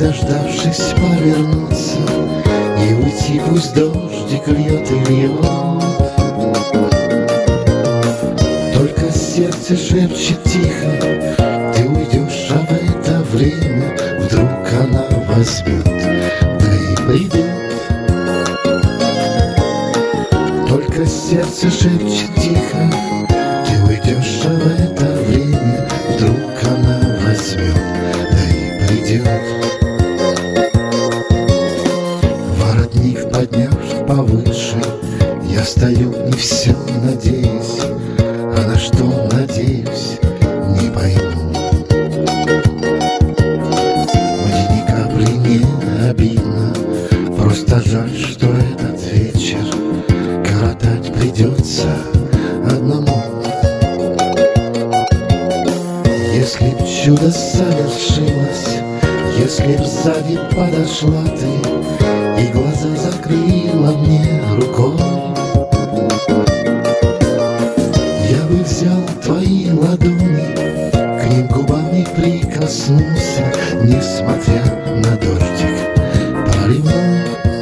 дождавшись, повернуться и уйти, пусть дождик льет и льет. Только сердце шепчет тихо: ты уйдешь, а в это время вдруг она возьмет, да и придет. Только сердце шепчет тихо: ты уйдешь, а в это время вдруг она возьмет, да и придет. Воротник подняв повыше, я стою и все надеюсь, а на что надеюсь, не пойму. Мне ни капли не обидно, просто жаль, что этот вечер коротать придется одному. Если б чудо совершилось, если б сзади подошла ты и глаза закрыла мне рукой, я бы взял твои ладони, к ним губами прикоснулся, несмотря на дождик проливной.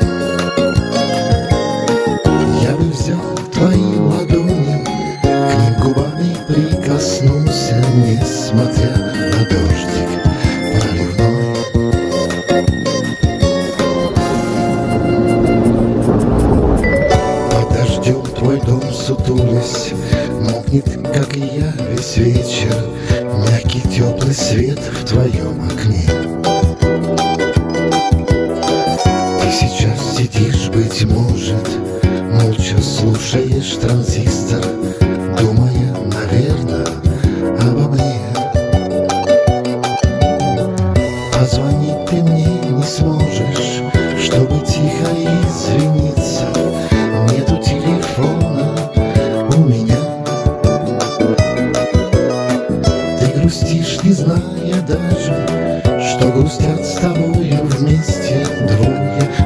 Я бы взял твои ладони, к ним губами прикоснулся, несмотря на дождик проливной. Под дождем твой дом сутулясь мокнет, как и я, весь вечер. Мягкий теплый свет в твоем окне. Ты сейчас сидишь, быть может, молча слушаешь транзистор, думая, наверное, обо мне. Позвонить ты мне не сможешь, чтобы тихо извиниться. Нету телефона у меня. Ты грустишь, не зная даже, что грустят с тобою вместе двое.